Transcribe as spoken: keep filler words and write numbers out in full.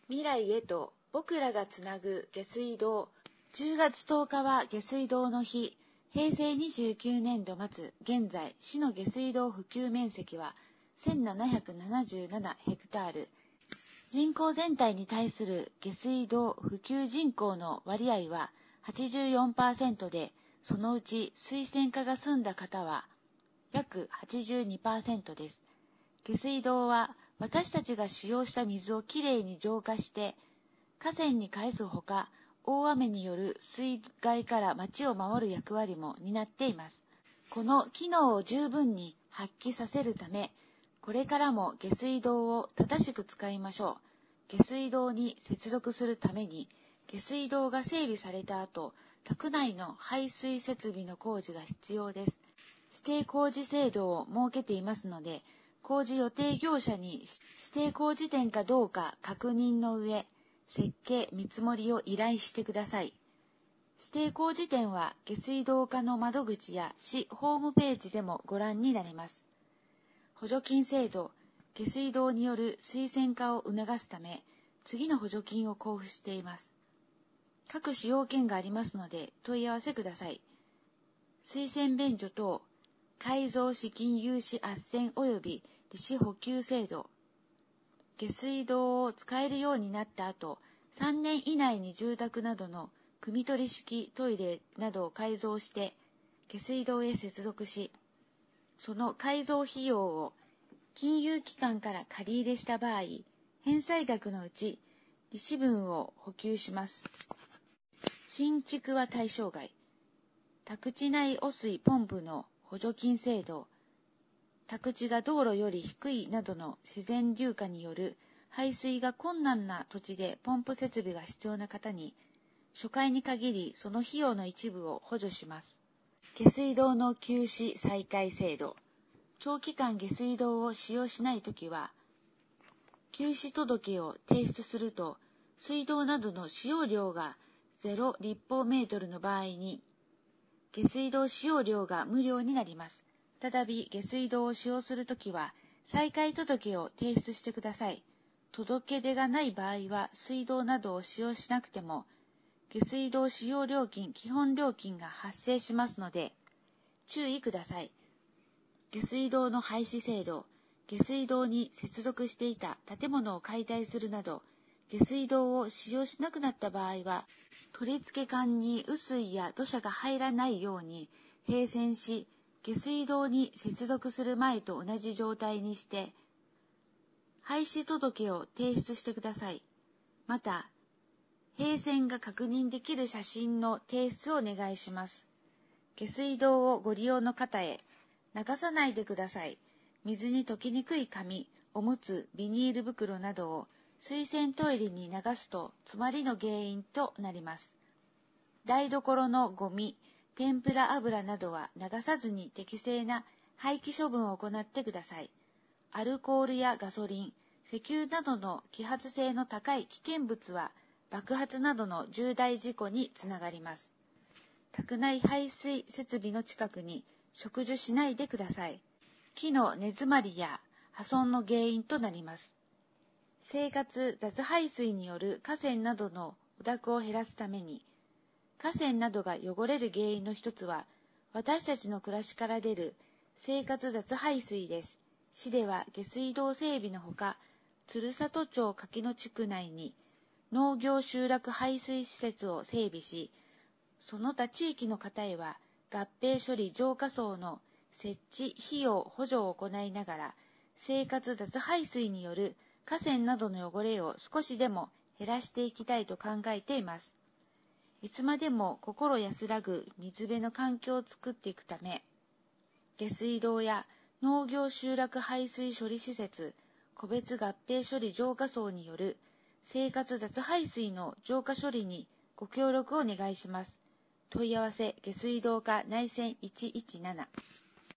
未来へと僕らがつなぐ下水道。じゅうがつとおかは下水道の日。へいせいにじゅうきゅうねんど末、現在、市の下水道普及面積はせんななひゃくななじゅうななヘクタール。人口全体に対する下水道普及人口の割合は はちじゅうよんパーセント で、そのうち水洗化が済んだ方は約 はちじゅうにパーセント です。下水道は私たちが使用した水をきれいに浄化して河川に返すほか、大雨による水害から町を守る役割も担っています。この機能を十分に発揮させるため、これからも下水道を正しく使いましょう。下水道に接続するために、下水道が整備された後、宅内の排水設備の工事が必要です。指定工事制度を設けていますので、工事予定業者に指定工事店かどうか確認の上、設計見積もりを依頼してください。指定工事店は下水道課の窓口や市ホームページでもご覧になれます。補助金制度、下水道による水洗化を促すため、次の補助金を交付しています。各種要件がありますので問い合わせください。水洗便所等、改造資金融資斡旋及び利子補給制度。下水道を使えるようになった後、さんねん以内に住宅などの汲み取り式トイレなどを改造して下水道へ接続し、その改造費用を金融機関から借り入れした場合、返済額のうち利子分を補給します。新築は対象外。宅地内汚水ポンプの補助金制度。宅地が道路より低いなどの自然流下による排水が困難な土地でポンプ設備が必要な方に、初回に限りその費用の一部を補助します。下水道の休止再開制度。長期間下水道を使用しないときは、休止届を提出すると、水道などの使用量がゼロ立方メートルの場合に、下水道使用料が無料になります。再び下水道を使用するときは、再開届を提出してください。届け出がない場合は、水道などを使用しなくても、下水道使用料金、基本料金が発生しますので、注意ください。下水道の廃止制度、下水道に接続していた建物を解体するなど、下水道を使用しなくなった場合は、取付管に雨水や土砂が入らないように閉栓し、下水道に接続する前と同じ状態にして、廃止届を提出してください。また、閉栓が確認できる写真の提出をお願いします。下水道をご利用の方へ、流さないでください。水に溶けにくい紙、おむつ、ビニール袋などを水洗トイレに流すと詰まりの原因となります。台所のゴミ、天ぷら油などは流さずに適正な廃棄処分を行ってください。アルコールやガソリン、石油などの揮発性の高い危険物は爆発などの重大事故につながります。宅内排水設備の近くに植樹しないでください。木の根詰まりや破損の原因となります。生活雑排水による河川などの汚濁を減らすために、河川などが汚れる原因の一つは、私たちの暮らしから出る生活雑排水です。市では下水道整備のほか、鶴里町柿野地区内に農業集落排水施設を整備し、その他地域の方へは合併処理浄化槽の設置費用補助を行いながら、生活雑排水による河川などの汚れを少しでも減らしていきたいと考えています。いつまでも心安らぐ水辺の環境を作っていくため、下水道や農業集落排水処理施設、個別合併処理浄化槽による生活雑排水の浄化処理にご協力をお願いします。問い合わせ下水道課内線いちいちなな。